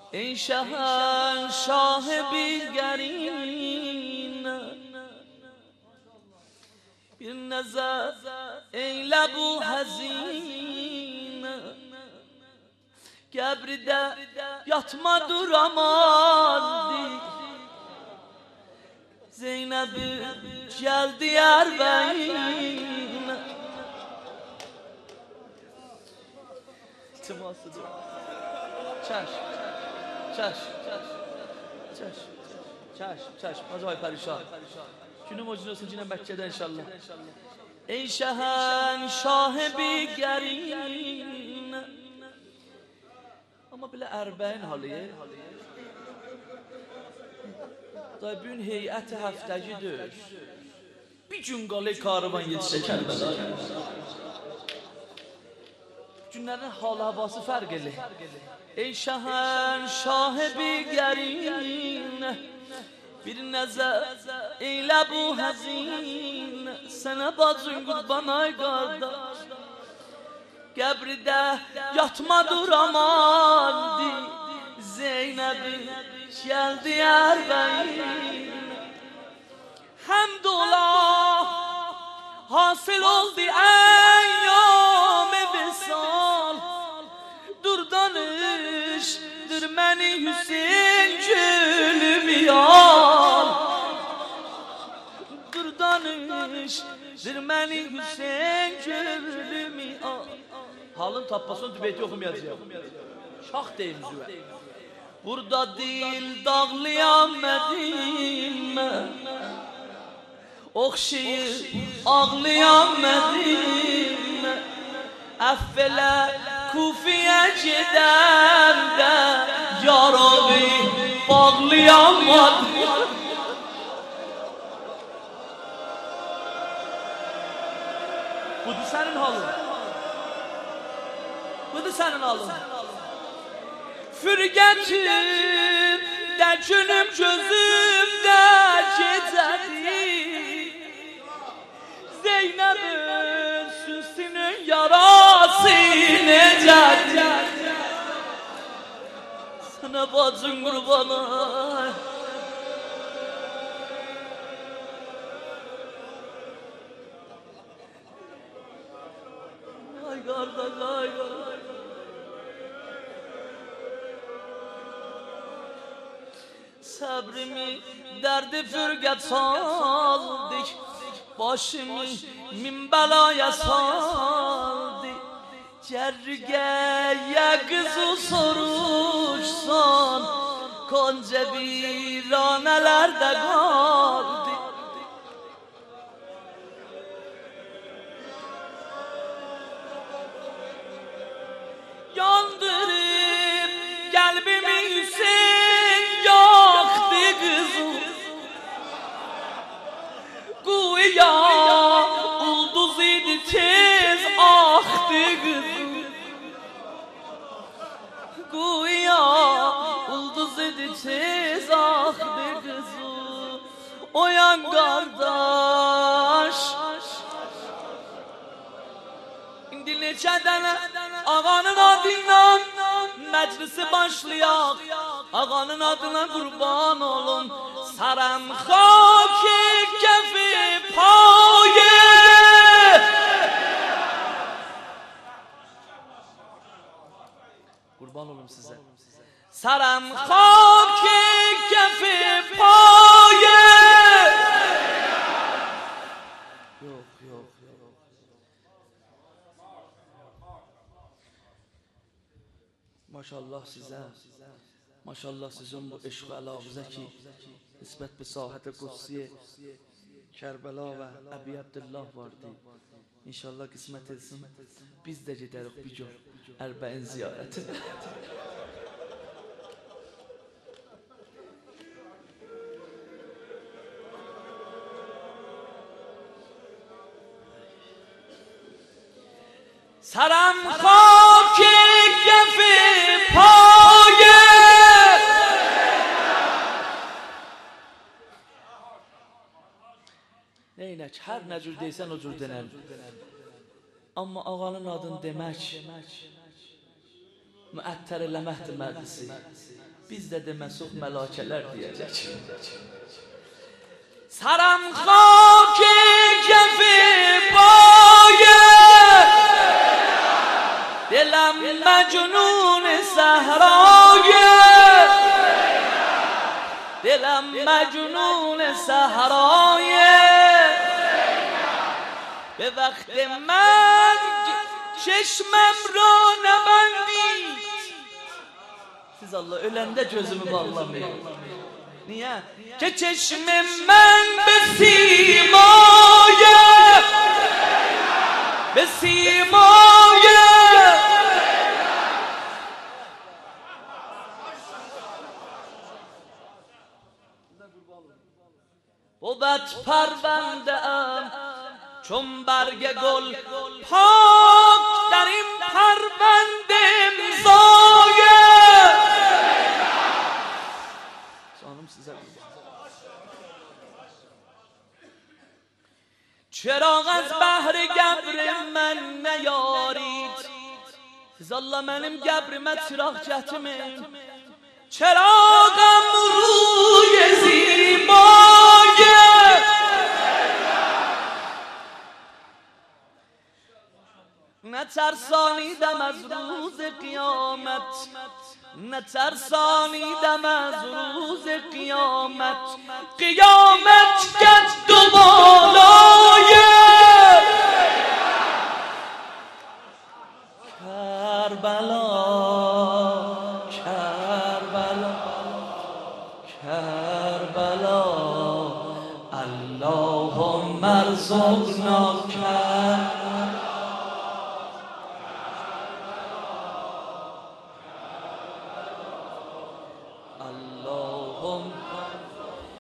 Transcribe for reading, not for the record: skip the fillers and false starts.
ای شهنشاه بیگرین bir نظر ey لبو حزین Qəbridə yatma duramaldi Zeynəbi gəldi ərbəyin İltimasıdır Çəş Acayip pərişan Günüm o cün olsun cinə Məkkədə inşallah Ey şəhənşah bigerin Ama belə ərbəyin halıya Da bugün heyəti həftəgidir Bir gün qalı karvan yetişə Kərbəla Günlərin hal havası fərq elə Ey şəhənşah bigerin Bir nəzər eylə bu həzin Sənə bacın qurban ay qardaş Qəbridə yatma duramaldi Zeynəbi gəldi ərbəyin Həmdullah hasıl oldu əyyam-ı visal Dur danışdır məni Hüseyin gülüm yal Dur danışdır məni Hüseyin gülüm yal Halın tapmasını dübeyti okumayacağım Şah deyim züvə Burada dil dağlayan Mədinə Oxşayır ağlayan Mədinə Əffələ Kufiyə gedər də Yarabi bağlayan Mədinə Budur sənin halın Budur sənin halın Fürgətim də günüm gözümdə gecədir Zeynəbin süsünün yarası necədir Sənə bacın qurbana Ay qardaş, ay qardaş Səbrimi dərdi fürqət saldik Başımı min bəlaya saldi Cərgəyə qızı soruşsan Konca viranələrdə qaldı Yandırıb qəlbimi Hüseyin yaktı kızım Güya ulduz idi tez aktı kızım Güya ulduz idi tez aktı kızım Oyan kardeş İndi neçə dənə ağanın adıyla məclisi başlayaq Ağanın adına qurban olun Sarəm xaki kəfi paye Qurban olun sizə Sarəm xaki kəfi paye Yox Maşallah sizə Maşallah sizin bu eşq və əlaqəzə ki nisbət bir sahət-i qudsiyə Kərbəla və Əbi Abdullah vardı İnşallah qismət etsin Biz də gedərik bir gün Ərbəin ziyarətinə Sarəm xaki kəfi paye Neynək, hər nə cür deysən o cür denər Amma ağanın adını demək müəttər eləməkdir məclisi bizde deməsək mələkələr deyəcək. Saram xak kef payه دلم مجنون صحرایه دلم مجنون صحرایه به وقت مرگ چشمم را نبندید. Siz Allah ölende gözümü bağlamayın. Niye? Ki çeşm من به سیمایه به سیمایه بود پرونده ام چون برگ گل پاک در این پرونده امضایه. چراغ از بحر گبر من نیارید. siz Allah mənim gəbrimə çıraq gətirməyin. چراغم روی زیبایه نترسانیدم از روز قیامت نترسانیدم از روز قیامت قیامت گد و بالایه کربلا کربلا کربلا اللهم ارزقنا اللهم